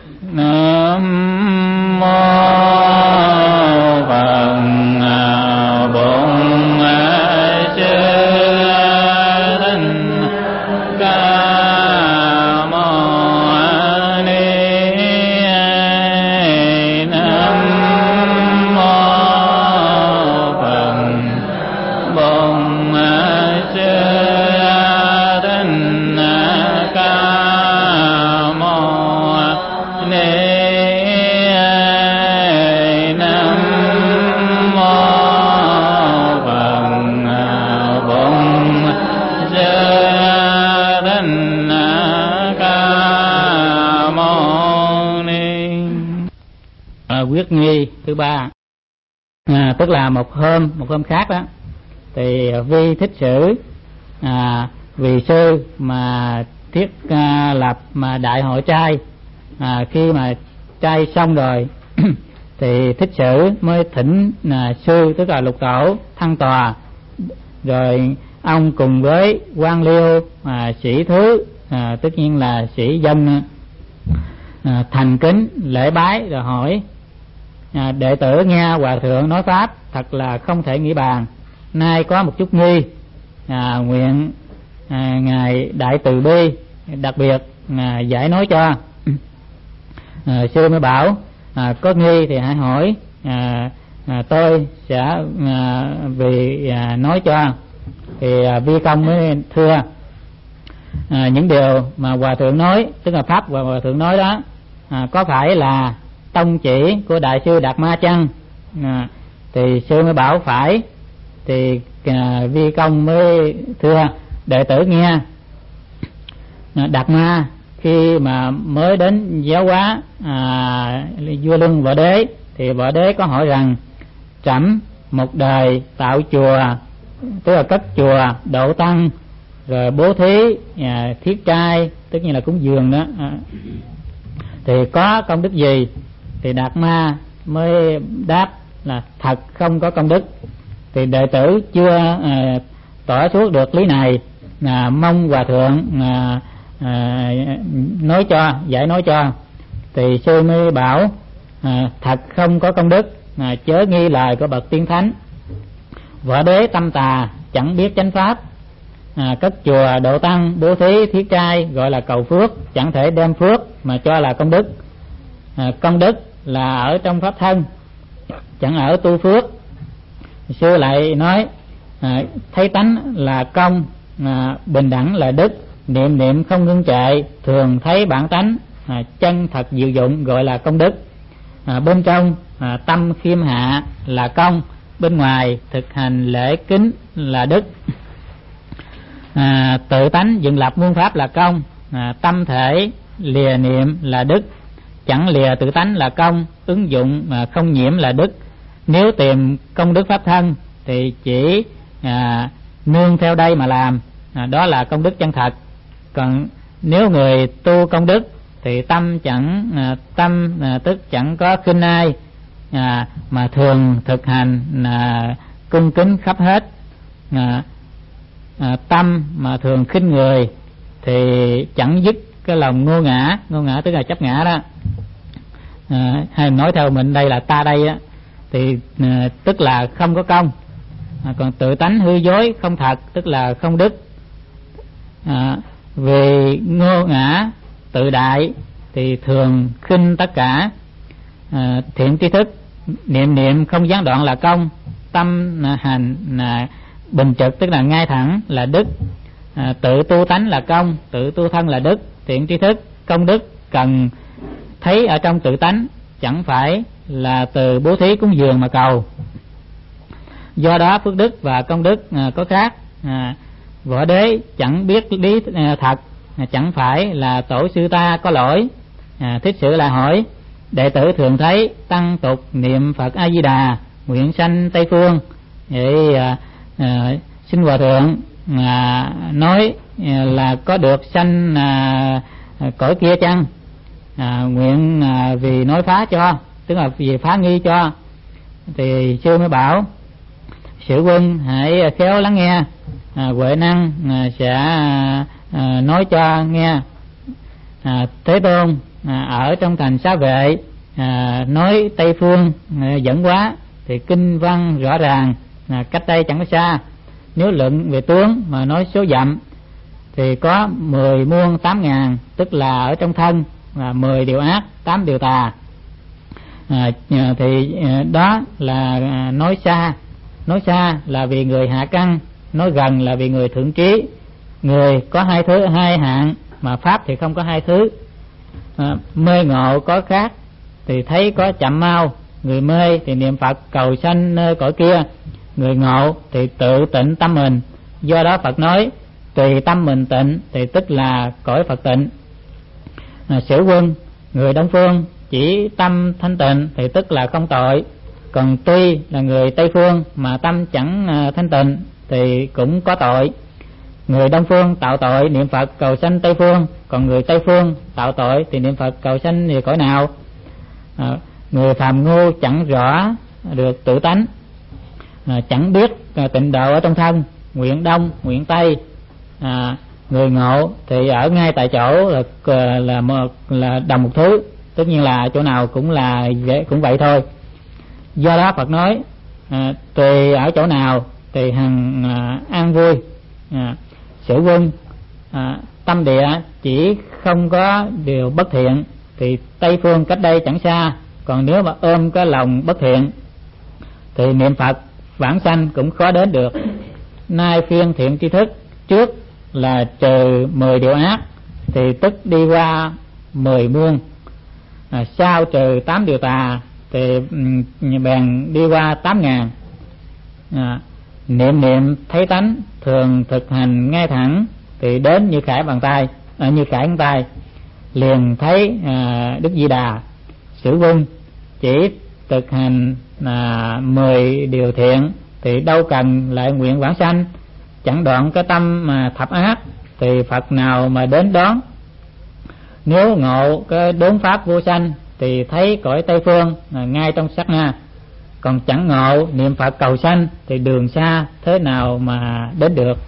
Nam mô Phật Bổn Sư Thích Ca Mâu Ni. Nam mô Phật Bổn Sư Thích Ca Mâu Ni. Nam mô Phật Bổn Sư Thích Ca Mâu Ni. Quyết nghi thứ ba, tức là một hôm khác đó, thì Vi Thích Sử vì sư mà thiết lập mà đại hội trai. Khi mà trai xong rồi thì Thích Sử mới thỉnh sư, tức là Lục Tổ thăng tòa, rồi ông cùng với quan liêu sĩ thứ, tất nhiên là sĩ dân, thành kính lễ bái rồi hỏi: đệ tử nghe hòa thượng nói pháp thật là không thể nghĩ bàn, nay có một chút nghi, nguyện ngài đại từ bi đặc biệt giải nói cho. Sư mới bảo: có nghi thì hãy hỏi, tôi sẽ vì nói cho. Thì Vi Công mới thưa: những điều mà hòa thượng nói, tức là pháp và hòa thượng nói đó, có phải là tông chỉ của đại sư Đạt Ma chăng? Thì sư mới bảo phải. Thì Vi Công mới thưa: đệ tử nghe Đạt Ma khi mà mới đến giáo hóa vua Luân Võ Đế, thì Võ Đế có hỏi rằng: trẫm một đời tạo chùa, tức là cất chùa, độ tăng, rồi bố thí, thiết trai, tất nhiên là cúng dường đó, thì có công đức gì? Thì Đạt Ma mới đáp là thật không có công đức. Thì đệ tử chưa tỏ suốt được lý này, mong hòa thượng nói cho, giải nói cho. Thì sư mới bảo: thật không có công đức, chớ nghi lời của bậc tiên thánh. Võ Đế tâm tà, chẳng biết chánh pháp, cất chùa, độ tăng, bố thí, thiết trai gọi là cầu phước, chẳng thể đem phước mà cho là công đức. Công đức là ở trong pháp thân, chẳng ở tu phước. Sư lại nói: thấy tánh là công, bình đẳng là đức, niệm niệm không ngưng trệ, thường thấy bản tánh, chân thật diệu dụng gọi là công đức. Bên trong tâm khiêm hạ là công, bên ngoài thực hành lễ kính là đức. Tự tánh dựng lập muôn pháp là công, tâm thể lìa niệm là đức, chẳng lìa tự tánh là công, ứng dụng không nhiễm là đức. Nếu tìm công đức pháp thân thì chỉ nương theo đây mà làm, đó là công đức chân thật. Còn nếu người tu công đức thì tâm tức chẳng có khinh ai, mà thường thực hành cung kính khắp hết. Tâm mà thường khinh người thì chẳng dứt cái lòng ngô ngã tức là chấp ngã đó. Hay nói theo mình đây là ta đây á, thì tức là không có công. Còn tự tánh hư dối không thật, tức là không đức. Vì ngô ngã tự đại thì thường khinh tất cả. Thiện tri thức niệm niệm không gián đoạn là công, tâm hành bình trực tức là ngay thẳng là đức. Tự tu tánh là công, tự tu thân là đức. Thiện tri thức công đức cần thấy ở trong tự tánh, chẳng phải là từ bố thí cúng dường mà cầu. Do đó phước đức và công đức có khác. Võ Đế chẳng biết lý thật, chẳng phải là tổ sư ta có lỗi. Thích Sử lại hỏi: đệ tử thường thấy tăng tục niệm Phật A Di Đà, nguyện sanh Tây Phương. Vậy xin hòa thượng nói là có được sanh cõi kia chăng? Nguyện vì nói phá cho, tức là vì phá nghi cho. Thì sư mới bảo: Sử quân hãy khéo lắng nghe, Huệ Năng sẽ nói cho nghe. Thế Tôn ở trong thành Xá Vệ nói Tây Phương dẫn hóa thì kinh văn rõ ràng, cách đây chẳng có xa. Nếu luận về tướng mà nói số dặm thì có 10 muôn 8 ngàn, tức là ở trong thân 10 điều ác, 8 điều tà. Thì đó là nói xa. Nói xa là vì người hạ căn, nói gần là vì người thượng trí. Người có hai hạng mà pháp thì không có hai thứ. Mê ngộ có khác thì thấy có chậm mau. Người mê thì niệm Phật cầu sanh nơi cõi kia, người ngộ thì tự tịnh tâm mình. Do đó Phật nói tùy tâm mình tịnh thì tức là cõi Phật tịnh. Sử Quân người Đông Phương chỉ tâm thanh tịnh thì tức là không tội. Còn tuy là người Tây Phương mà tâm chẳng thanh tịnh thì cũng có tội. Người Đông Phương tạo tội niệm Phật cầu sanh Tây Phương, còn người Tây Phương tạo tội thì niệm Phật cầu sanh thì cõi nào? Người phàm ngu chẳng rõ được tự tánh, chẳng biết tịnh độ ở trong thân, nguyện Đông nguyện Tây. Người ngộ thì ở ngay tại chỗ là đồng một thứ, tất nhiên là chỗ nào cũng vậy thôi. Do đó Phật nói tùy ở chỗ nào thì hằng an vui. Sử Quân tâm địa chỉ không có điều bất thiện thì Tây Phương cách đây chẳng xa. Còn nếu mà ôm cái lòng bất thiện thì niệm Phật vãng sanh cũng khó đến được. Nay phiên thiện tri thức, trước là trừ 10 điều ác thì tức đi qua 10 muôn, sau trừ 8 điều tà thì bèn đi qua 8 ngàn. Niệm thấy tánh, thường thực hành ngay thẳng thì đến như khải bàn tay, như khải ngón tay liền thấy Đức Di Đà. Sử Quân chỉ thực hành 10 điều thiện thì đâu cần lại nguyện vãng sanh. Chẳng đoạn cái tâm mà thập ác thì Phật nào mà đến đón. Nếu ngộ cái đốn pháp vô sanh thì thấy cõi Tây Phương ngay trong sát na. Còn chẳng ngộ niệm Phật cầu sanh thì đường xa thế nào mà đến được.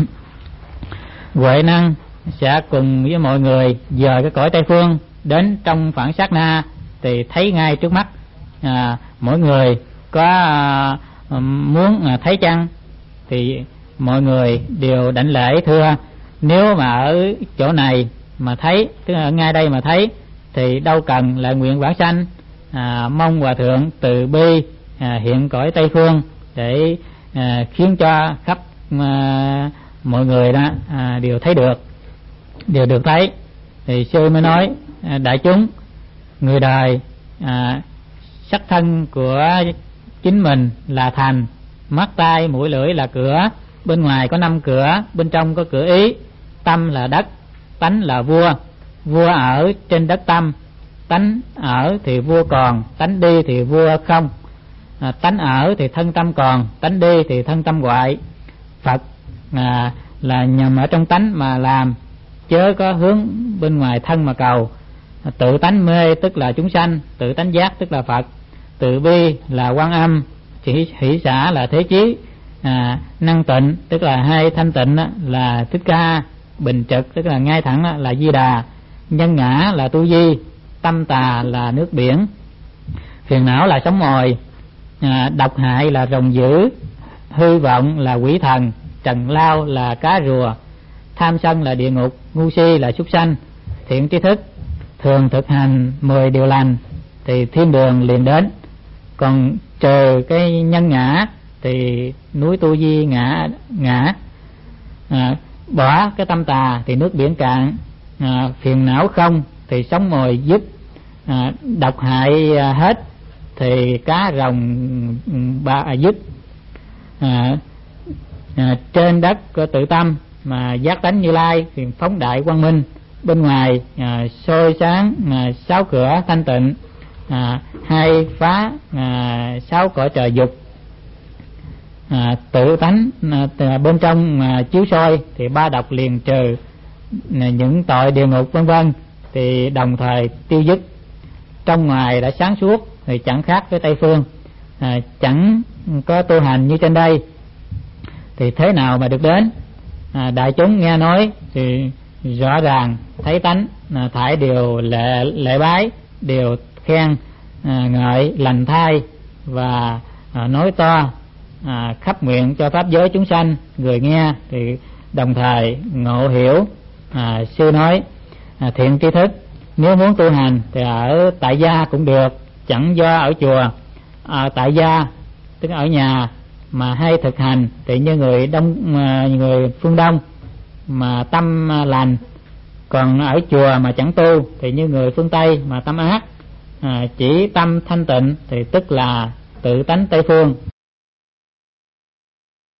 Huệ năng sẽ cùng với mọi người dời cái cõi Tây Phương đến trong phản sát na thì thấy ngay trước mắt. Mỗi người có muốn thấy chăng thì mọi người đều đảnh lễ thưa. Nếu mà ở chỗ này mà thấy, tức là ở ngay đây mà thấy thì đâu cần lại nguyện vãng sanh. Mong Hòa Thượng từ bi hiện cõi Tây Phương để khiến cho khắp mọi người đó đều thấy được, đều được thấy. Thì sư mới nói đại chúng, người đời sắc thân của chính mình là thành, mắt tai mũi lưỡi là cửa. Bên ngoài có 5 cửa, bên trong có cửa ý. Tâm là đất, tánh là vua. Vua ở trên đất tâm, tánh ở thì vua còn, tánh đi thì vua không. Tánh ở thì thân tâm còn, tánh đi thì thân tâm hoại. Phật là nhằm ở trong tánh mà làm, chớ có hướng bên ngoài thân mà cầu. Tự tánh mê tức là chúng sanh, tự tánh giác tức là Phật. Từ bi là Quan Âm, hỷ xả là Thế Chí, năng tịnh tức là hai thanh tịnh là Thích Ca, bình trực tức là ngay thẳng là Di Đà, nhân ngã là Tu Di, tâm tà là nước biển, phiền não là sóng mồi, độc hại là rồng dữ, hư vọng là quỷ thần, trần lao là cá rùa, tham sân là địa ngục, ngu si là súc sanh. Thiện tri thức thường thực hành 10 điều lành thì thiên đường liền đến. Còn trừ cái nhân ngã thì núi Tu Di ngã, bỏ cái tâm tà thì nước biển cạn, phiền não không thì sóng mồi dứt, độc hại hết thì cá rồng dứt. Trên đất có tự tâm mà giác tánh Như Lai thì phóng đại quang minh. Bên ngoài soi sáng 6 cửa thanh tịnh, hai phá 6 cõi trời dục. Tự tánh bên trong chiếu soi thì 3 độc liền trừ, những tội địa ngục vân vân thì đồng thời tiêu dứt. Trong ngoài đã sáng suốt thì chẳng khác với Tây Phương, chẳng có tu hành như trên đây thì thế nào mà được đến. Đại chúng nghe nói thì rõ ràng thấy tánh, thải đều lễ bái, đều khen ngợi lành thay và nói to khắp nguyện cho pháp giới chúng sanh. Người nghe thì đồng thời ngộ hiểu. Sư nói thiện tri thức nếu muốn tu hành thì ở tại gia cũng được, chẳng do ở chùa. Tại gia tức ở nhà mà hay thực hành thì như người phương Đông mà tâm lành, còn ở chùa mà chẳng tu thì như người phương Tây mà tâm ác. Chỉ tâm thanh tịnh thì tức là tự tánh Tây phương.